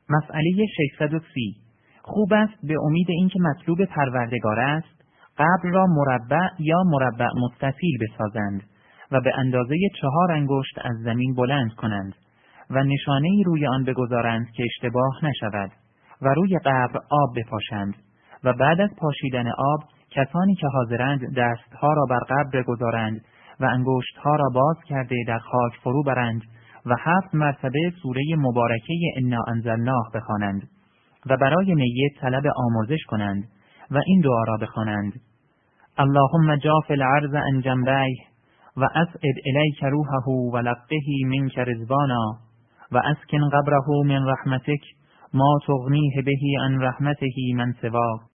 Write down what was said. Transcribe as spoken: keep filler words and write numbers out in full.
مسئله ششصد و سی. خوب است به امید اینکه مطلوب پروردگار است قبر را مربع یا مربع مستطیل بسازند و به اندازه چهار انگشت از زمین بلند کنند و نشانه‌ای روی آن بگذارند که اشتباه نشود و روی قبر آب بپاشند و بعد از پاشیدن آب کسانی که حاضرند دستها را بر قبر بگذارند و انگشتها را باز کرده در خاک فرو برند و هفت مرتبه سوره مبارکه انا انزلناه بخوانند و برای میت طلب آمرزش کنند و این دعا را بخوانند: اللهم جاف العرض عن جنبیه و اسعد الیک روحه و لقه منک رضوانا و اسکن قبره من رحمتک ما تغنیه به عن رحمته من سواک.